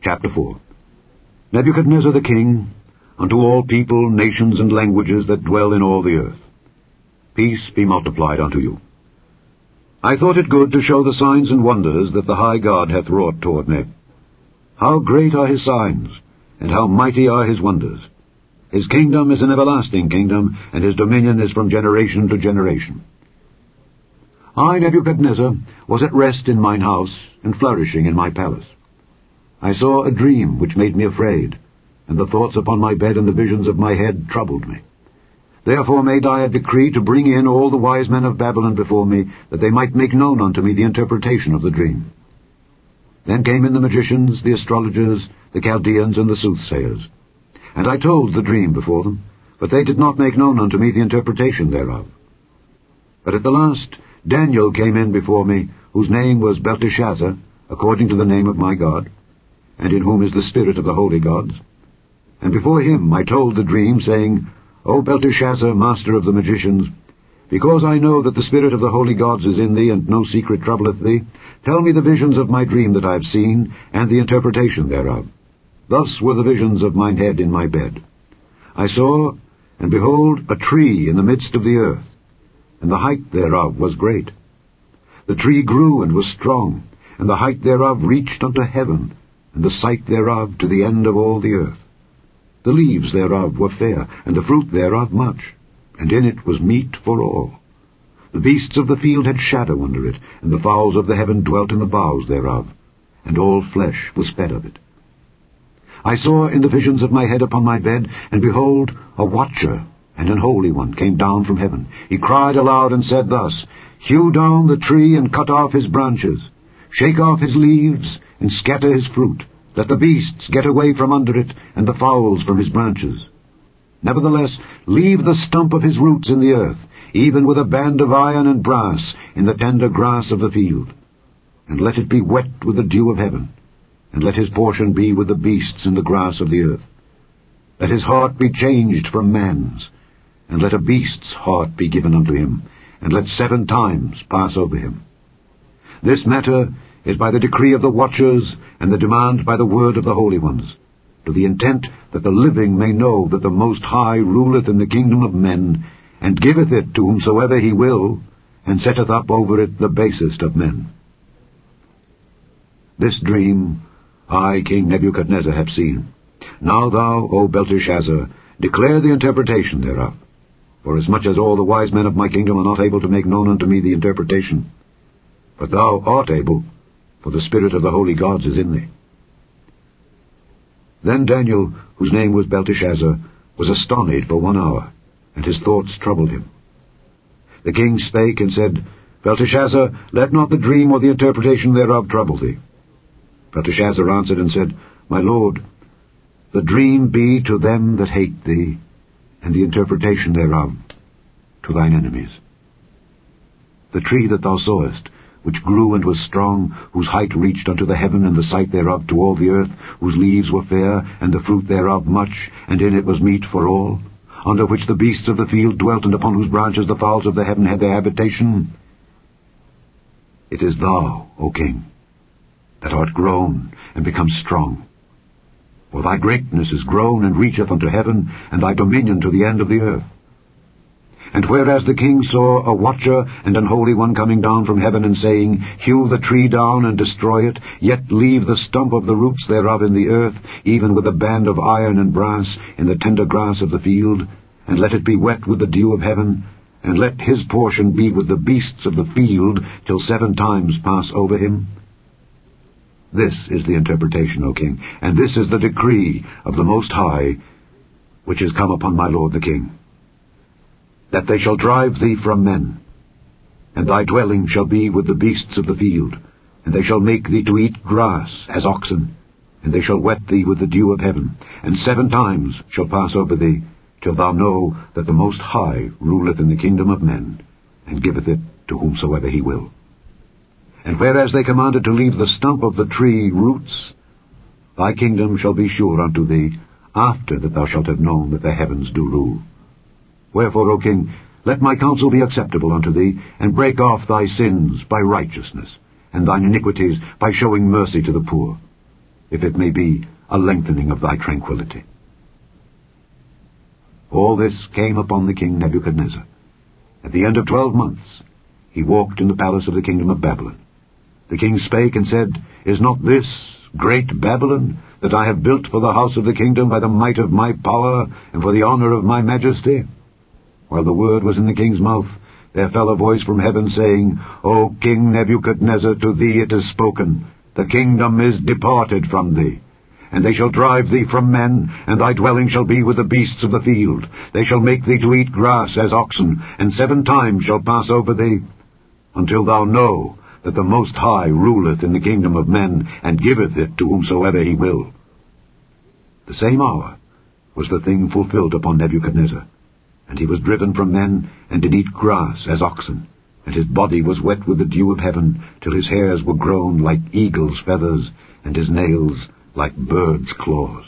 Chapter 4. Nebuchadnezzar the king, unto all people, nations, and languages that dwell in all the earth. Peace be multiplied unto you. I thought it good to show the signs and wonders that the high God hath wrought toward me. How great are his signs, and how mighty are his wonders! His kingdom is an everlasting kingdom, and his dominion is from generation to generation. I, Nebuchadnezzar, was at rest in mine house, and flourishing in my palace. I saw a dream which made me afraid, and the thoughts upon my bed and the visions of my head troubled me. Therefore made I a decree to bring in all the wise men of Babylon before me, that they might make known unto me the interpretation of the dream. Then came in the magicians, the astrologers, the Chaldeans, and the soothsayers. And I told the dream before them, but they did not make known unto me the interpretation thereof. But at the last Daniel came in before me, whose name was Belteshazzar, according to the name of my God, and in whom is the spirit of the holy gods. And before him I told the dream, saying, O Belteshazzar, master of the magicians, because I know that the spirit of the holy gods is in thee, and no secret troubleth thee, tell me the visions of my dream that I have seen, and the interpretation thereof. Thus were the visions of mine head in my bed. I saw, and behold, a tree in the midst of the earth, and the height thereof was great. The tree grew and was strong, and the height thereof reached unto heaven, and the sight thereof to the end of all the earth. The leaves thereof were fair, and the fruit thereof much, and in it was meat for all. The beasts of the field had shadow under it, and the fowls of the heaven dwelt in the boughs thereof, and all flesh was fed of it. I saw in the visions of my head upon my bed, and behold, a watcher and an holy one came down from heaven. He cried aloud and said thus, Hew down the tree and cut off his branches, shake off his leaves and scatter his fruit. Let the beasts get away from under it, and the fowls from his branches. Nevertheless, leave the stump of his roots in the earth, even with a band of iron and brass in the tender grass of the field. And let it be wet with the dew of heaven, and let his portion be with the beasts in the grass of the earth. Let his heart be changed from man's, and let a beast's heart be given unto him, and let 7 times pass over him. This matter is by the decree of the watchers, and the demand by the word of the holy ones, to the intent that the living may know that the Most High ruleth in the kingdom of men, and giveth it to whomsoever he will, and setteth up over it the basest of men. This dream I, King Nebuchadnezzar, have seen. Now thou, O Belteshazzar, declare the interpretation thereof, forasmuch as all the wise men of my kingdom are not able to make known unto me the interpretation. But thou art able, for the spirit of the holy gods is in thee. Then Daniel, whose name was Belteshazzar, was astonied for 1 hour, and his thoughts troubled him. The king spake and said, Belteshazzar, let not the dream or the interpretation thereof trouble thee. Belteshazzar answered and said, My lord, the dream be to them that hate thee, and the interpretation thereof to thine enemies. The tree that thou sawest, which grew and was strong, whose height reached unto the heaven, and the sight thereof to all the earth, whose leaves were fair, and the fruit thereof much, and in it was meat for all, under which the beasts of the field dwelt, and upon whose branches the fowls of the heaven had their habitation. It is thou, O king, that art grown and become strong. For thy greatness is grown and reacheth unto heaven, and thy dominion to the end of the earth. And whereas the king saw a watcher and an holy one coming down from heaven, and saying, Hew the tree down and destroy it, yet leave the stump of the roots thereof in the earth, even with a band of iron and brass in the tender grass of the field, and let it be wet with the dew of heaven, and let his portion be with the beasts of the field, till 7 times pass over him. This is the interpretation, O king, and this is the decree of the Most High, which is come upon my lord the king. That they shall drive thee from men, and thy dwelling shall be with the beasts of the field, and they shall make thee to eat grass as oxen, and they shall wet thee with the dew of heaven, and 7 times shall pass over thee, till thou know that the Most High ruleth in the kingdom of men, and giveth it to whomsoever he will. And whereas they commanded to leave the stump of the tree roots, thy kingdom shall be sure unto thee, after that thou shalt have known that the heavens do rule. Wherefore, O king, let my counsel be acceptable unto thee, and break off thy sins by righteousness, and thine iniquities by showing mercy to the poor. if it may be a lengthening of thy tranquillity. All this came upon the king Nebuchadnezzar. At the end of 12 months, he walked in the palace of the kingdom of Babylon. The king spake and said, Is not this great Babylon, that I have built for the house of the kingdom by the might of my power, and for the honor of my majesty? While the word was in the king's mouth, there fell a voice from heaven, saying, O King Nebuchadnezzar, to thee it is spoken, The kingdom is departed from thee. And they shall drive thee from men, and thy dwelling shall be with the beasts of the field. They shall make thee to eat grass as oxen, and 7 times shall pass over thee, until thou know that the Most High ruleth in the kingdom of men, and giveth it to whomsoever he will. The same hour was the thing fulfilled upon Nebuchadnezzar, and he was driven from men, and did eat grass as oxen, and his body was wet with the dew of heaven, till his hairs were grown like eagle's feathers, and his nails like birds' claws.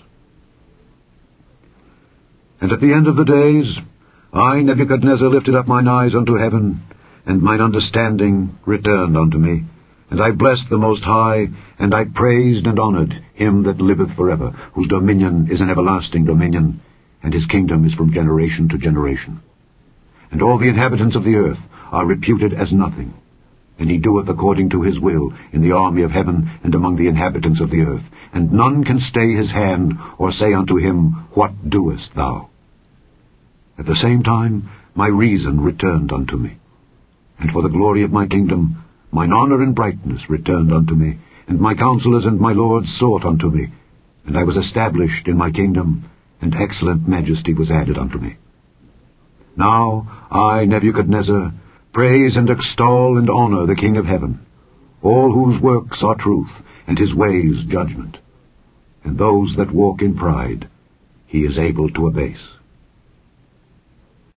And at the end of the days, I, Nebuchadnezzar, lifted up mine eyes unto heaven, and mine understanding returned unto me, and I blessed the Most High, and I praised and honored him that liveth forever, whose dominion is an everlasting dominion, and his kingdom is from generation to generation. And all the inhabitants of the earth are reputed as nothing, and he doeth according to his will in the army of heaven and among the inhabitants of the earth, and none can stay his hand, or say unto him, What doest thou? At the same time my reason returned unto me, and for the glory of my kingdom mine honor and brightness returned unto me, and my counselors and my lords sought unto me, and I was established in my kingdom, and excellent majesty was added unto me. Now I, Nebuchadnezzar, praise and extol and honor the King of heaven, all whose works are truth, and his ways judgment. And those that walk in pride he is able to abase.